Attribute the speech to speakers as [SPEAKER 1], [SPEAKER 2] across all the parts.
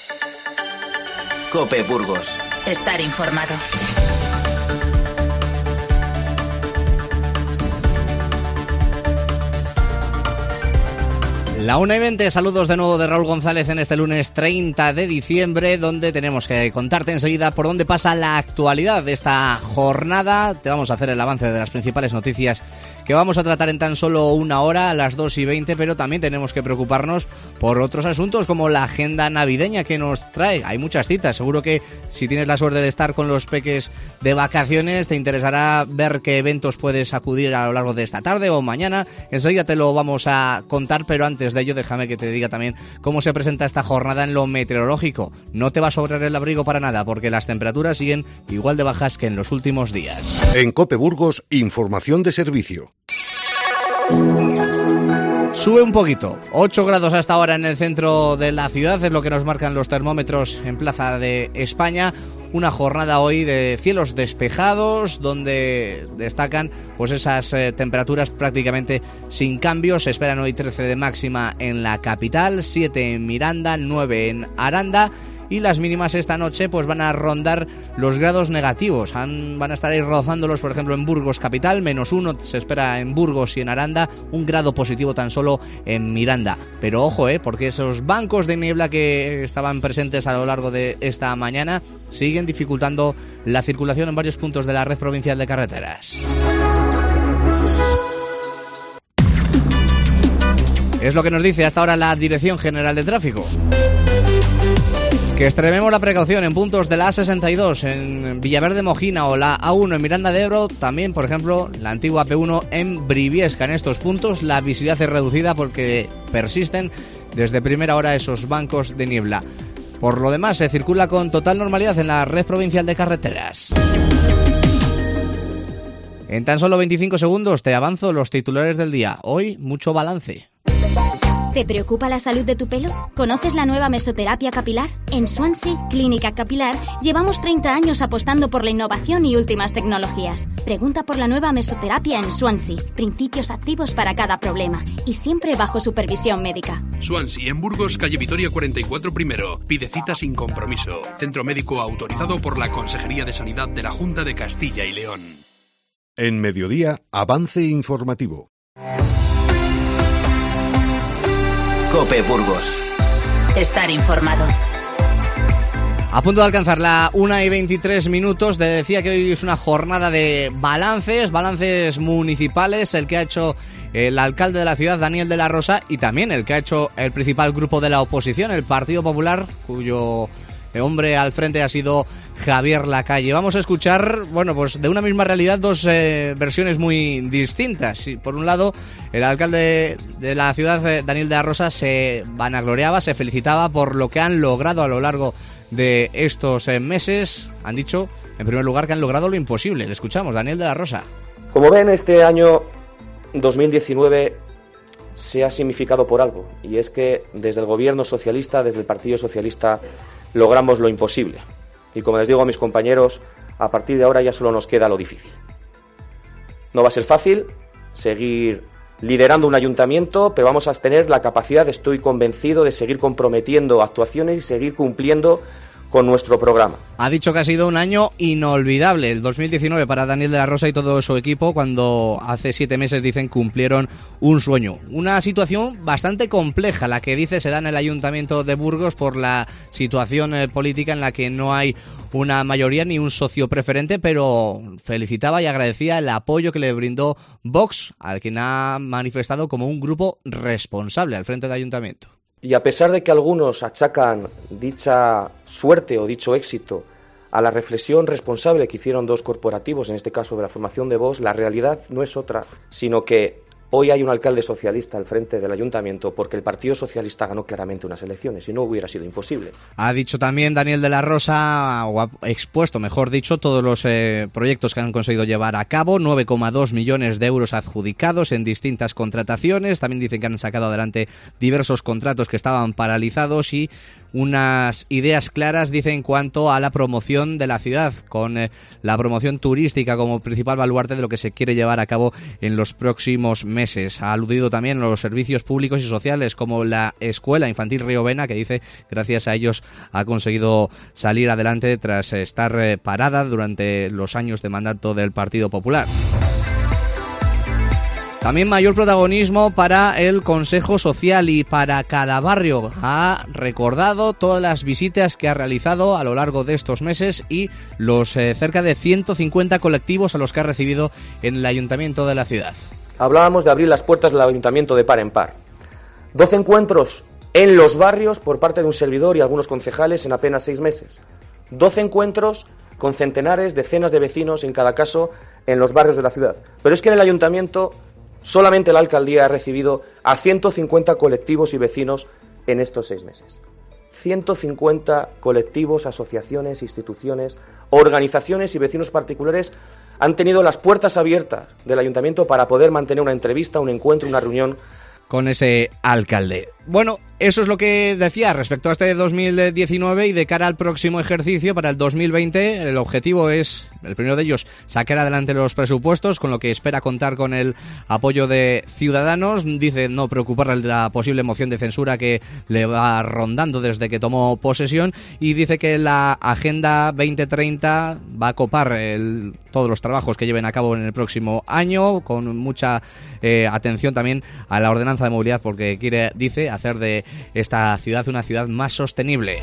[SPEAKER 1] COPE Burgos.
[SPEAKER 2] Estar informado.
[SPEAKER 3] La 1:20, saludos de nuevo de Raúl González en este lunes 30 de diciembre, donde tenemos que contarte enseguida por dónde pasa la actualidad de esta jornada. Te vamos a hacer el avance de las principales noticias que vamos a tratar en tan solo una hora, a las 2:20, pero también tenemos que preocuparnos por otros asuntos como la agenda navideña que nos trae. Hay muchas citas, seguro que si tienes la suerte de estar con los peques de vacaciones te interesará ver qué eventos puedes acudir a lo largo de esta tarde o mañana. Enseguida te lo vamos a contar, pero antes de ello déjame que te diga también cómo se presenta esta jornada en lo meteorológico. No te va a sobrar el abrigo para nada porque las temperaturas siguen igual de bajas que en los últimos días.
[SPEAKER 4] En COPE Burgos, información de servicio.
[SPEAKER 3] Sube un poquito, 8 grados hasta ahora en el centro de la ciudad, es lo que nos marcan los termómetros en Plaza de España. Una jornada hoy de cielos despejados, donde destacan pues esas temperaturas prácticamente sin cambios. Se esperan hoy 13 de máxima en la capital, 7 en Miranda, 9 en Aranda. Y las mínimas esta noche pues van a rondar los grados negativos. Van a estar ahí rozándolos, por ejemplo, en Burgos capital, -1 se espera en Burgos y en Aranda, 1 grado positivo tan solo en Miranda. Pero ojo, porque esos bancos de niebla que estaban presentes a lo largo de esta mañana siguen dificultando la circulación en varios puntos de la red provincial de carreteras. Es lo que nos dice hasta ahora la Dirección General de Tráfico. Que extrememos la precaución en puntos de la A62 en Villaverde Mojina o la A1 en Miranda de Ebro, también por ejemplo la antigua P1 en Briviesca. En estos puntos la visibilidad es reducida porque persisten desde primera hora esos bancos de niebla. Por lo demás se circula con total normalidad en la red provincial de carreteras. En tan solo 25 segundos te avanzo los titulares del día. Hoy mucho balance.
[SPEAKER 5] ¿Te preocupa la salud de tu pelo? ¿Conoces la nueva mesoterapia capilar? En Swansea Clínica Capilar llevamos 30 años apostando por la innovación y últimas tecnologías. Pregunta por la nueva mesoterapia en Swansea. Principios activos para cada problema y siempre bajo supervisión médica.
[SPEAKER 6] Swansea, en Burgos, calle Vitoria 44 primero. Pide cita sin compromiso. Centro médico autorizado por la Consejería de Sanidad de la Junta de Castilla y León.
[SPEAKER 4] En Mediodía, avance informativo.
[SPEAKER 1] COPE Burgos.
[SPEAKER 2] Estar informado.
[SPEAKER 3] A punto de alcanzar la 1:23. Te decía que hoy es una jornada de balances municipales, el que ha hecho el alcalde de la ciudad, Daniel de la Rosa, y también el que ha hecho el principal grupo de la oposición, el Partido Popular, cuyo hombre al frente ha sido Javier Lacalle. Vamos a escuchar, pues de una misma realidad dos versiones muy distintas. Por un lado, el alcalde de la ciudad, Daniel de la Rosa, se vanagloriaba, se felicitaba por lo que han logrado a lo largo de estos meses. Han dicho, en primer lugar, que han logrado lo imposible. Le escuchamos, Daniel de la Rosa.
[SPEAKER 7] Como ven, este año 2019 se ha significado por algo, y es que desde el gobierno socialista, desde el Partido Socialista, logramos lo imposible. Y como les digo a mis compañeros, a partir de ahora ya solo nos queda lo difícil. No va a ser fácil seguir liderando un ayuntamiento, pero vamos a tener la capacidad, estoy convencido, de seguir comprometiendo actuaciones y seguir cumpliendo con nuestro programa.
[SPEAKER 3] Ha dicho que ha sido un año inolvidable, el 2019 para Daniel de la Rosa y todo su equipo, cuando hace 7 meses, dicen, cumplieron un sueño. Una situación bastante compleja, la que dice se da en el Ayuntamiento de Burgos por la situación política en la que no hay una mayoría ni un socio preferente, pero felicitaba y agradecía el apoyo que le brindó Vox, al quien ha manifestado como un grupo responsable al frente del Ayuntamiento.
[SPEAKER 7] Y a pesar de que algunos achacan dicha suerte o dicho éxito a la reflexión responsable que hicieron dos corporativos, en este caso de la formación de Vox, la realidad no es otra, sino que hoy hay un alcalde socialista al frente del ayuntamiento porque el Partido Socialista ganó claramente unas elecciones y no hubiera sido imposible.
[SPEAKER 3] Ha dicho también Daniel de la Rosa, o ha expuesto, mejor dicho, todos los proyectos que han conseguido llevar a cabo, 9,2 millones de euros adjudicados en distintas contrataciones. También dicen que han sacado adelante diversos contratos que estaban paralizados y unas ideas claras, dice, en cuanto a la promoción de la ciudad, con la promoción turística como principal baluarte de lo que se quiere llevar a cabo en los próximos meses. meses. Ha aludido también a los servicios públicos y sociales como la Escuela Infantil Riovena, que dice gracias a ellos ha conseguido salir adelante tras estar parada durante los años de mandato del Partido Popular. También mayor protagonismo para el Consejo Social y para cada barrio. Ha recordado todas las visitas que ha realizado a lo largo de estos meses y los cerca de 150 colectivos a los que ha recibido en el Ayuntamiento de la ciudad.
[SPEAKER 7] Hablábamos de abrir las puertas del Ayuntamiento de par en par. 12 encuentros en los barrios por parte de un servidor y algunos concejales en apenas 6 meses. 12 encuentros con centenares, decenas de vecinos en cada caso en los barrios de la ciudad. Pero es que en el Ayuntamiento solamente la alcaldía ha recibido a 150 colectivos y vecinos en estos 6 meses. 150 colectivos, asociaciones, instituciones, organizaciones y vecinos particulares han tenido las puertas abiertas del ayuntamiento para poder mantener una entrevista, un encuentro, una reunión
[SPEAKER 3] con ese alcalde. Bueno, eso es lo que decía respecto a este 2019 y de cara al próximo ejercicio para el 2020. El objetivo es, el primero de ellos, sacar adelante los presupuestos, con lo que espera contar con el apoyo de Ciudadanos. Dice no preocuparle la posible moción de censura que le va rondando desde que tomó posesión, y dice que la Agenda 2030 va a copar todos los trabajos que lleven a cabo en el próximo año, con mucha atención también a la ordenanza de movilidad, porque dice hacer de esta ciudad una ciudad más sostenible.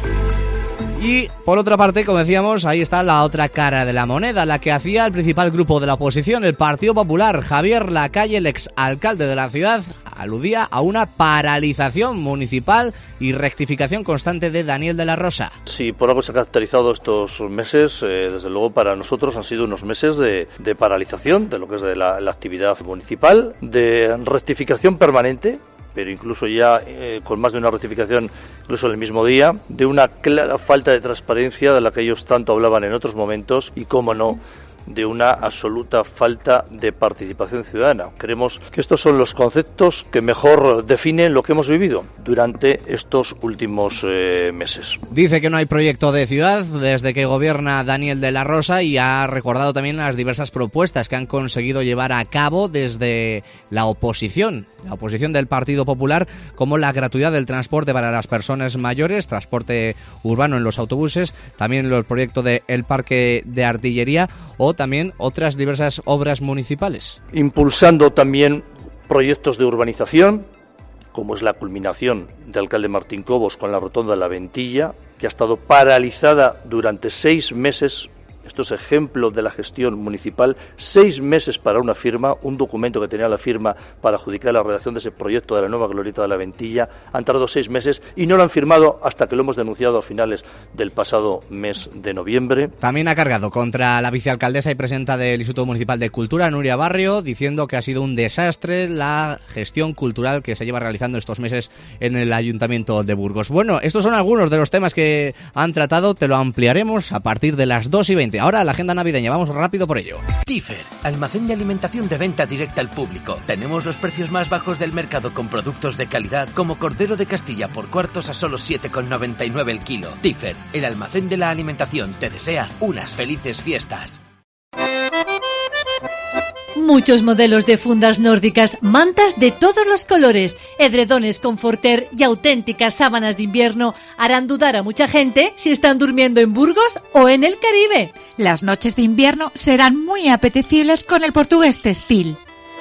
[SPEAKER 3] Y por otra parte, como decíamos, ahí está la otra cara de la moneda, la que hacía el principal grupo de la oposición, el Partido Popular. Javier Lacalle, el exalcalde de la ciudad, aludía a una paralización municipal y rectificación constante de Daniel de la Rosa.
[SPEAKER 8] Sí, por algo se ha caracterizado estos meses, desde luego para nosotros han sido unos meses de paralización de lo que es de la actividad municipal, de rectificación permanente, pero incluso ya con más de una rectificación, incluso en el mismo día, de una clara falta de transparencia de la que ellos tanto hablaban en otros momentos y, cómo no, de una absoluta falta de participación ciudadana. Creemos que estos son los conceptos que mejor definen lo que hemos vivido durante estos últimos meses.
[SPEAKER 3] Dice que no hay proyecto de ciudad desde que gobierna Daniel de la Rosa, y ha recordado también las diversas propuestas que han conseguido llevar a cabo desde la oposición del Partido Popular, como la gratuidad del transporte para las personas mayores, transporte urbano en los autobuses, también el proyecto del parque de artillería o también otras diversas obras municipales.
[SPEAKER 8] Impulsando también proyectos de urbanización, como es la culminación de alcalde Martín Cobos con la rotonda de la Ventilla, que ha estado paralizada durante 6 meses. Esto es ejemplo de la gestión municipal. 6 meses para una firma, un documento que tenía la firma para adjudicar la redacción de ese proyecto de la nueva glorieta de la Ventilla. Han tardado 6 meses y no lo han firmado hasta que lo hemos denunciado a finales del pasado mes de noviembre.
[SPEAKER 3] También ha cargado contra la vicealcaldesa y presidenta del Instituto Municipal de Cultura, Nuria Barrio, diciendo que ha sido un desastre la gestión cultural que se lleva realizando estos meses en el Ayuntamiento de Burgos. Bueno, estos son algunos de los temas que han tratado. Te lo ampliaremos a partir de las 2:20. Ahora la agenda navideña, vamos rápido por ello.
[SPEAKER 9] Tifer, almacén de alimentación de venta directa al público. Tenemos los precios más bajos del mercado con productos de calidad como cordero de Castilla por cuartos a solo 7,99 el kilo. Tifer, el almacén de la alimentación, te desea unas felices fiestas.
[SPEAKER 10] Muchos modelos de fundas nórdicas, mantas de todos los colores, edredones Conforter y auténticas sábanas de invierno harán dudar a mucha gente si están durmiendo en Burgos o en el Caribe.
[SPEAKER 11] Las noches de invierno serán muy apetecibles con el Portugués Textil.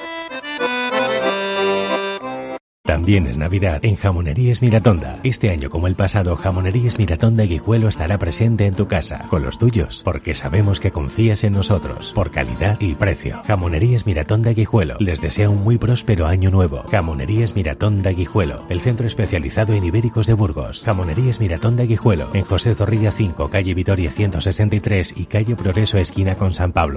[SPEAKER 12] También es Navidad en Jamonerías Miratonda. Este año, como el pasado, Jamonerías Miratonda Guijuelo estará presente en tu casa, con los tuyos, porque sabemos que confías en nosotros, por calidad y precio. Jamonerías Miratonda Guijuelo les desea un muy próspero año nuevo. Jamonerías Miratonda Guijuelo, el centro especializado en ibéricos de Burgos. Jamonerías Miratonda Guijuelo, en José Zorrilla 5, calle Vitoria 163 y calle Progreso esquina con San Pablo.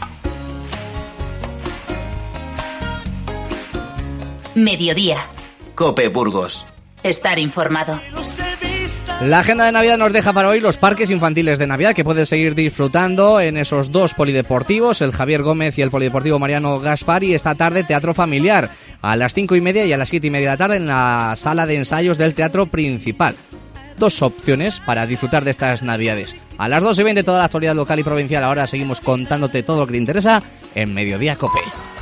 [SPEAKER 2] Mediodía.
[SPEAKER 1] COPE Burgos.
[SPEAKER 2] Estar informado.
[SPEAKER 3] La agenda de Navidad nos deja para hoy los parques infantiles de Navidad que puedes seguir disfrutando en esos 2 polideportivos, el Javier Gómez y el Polideportivo Mariano Gaspar, y esta tarde teatro familiar a las 5:30 y a las 7:30 de la tarde en la sala de ensayos del Teatro Principal. 2 opciones para disfrutar de estas Navidades. A las 2:20 toda la actualidad local y provincial. Ahora seguimos contándote todo lo que te interesa en Mediodía COPE.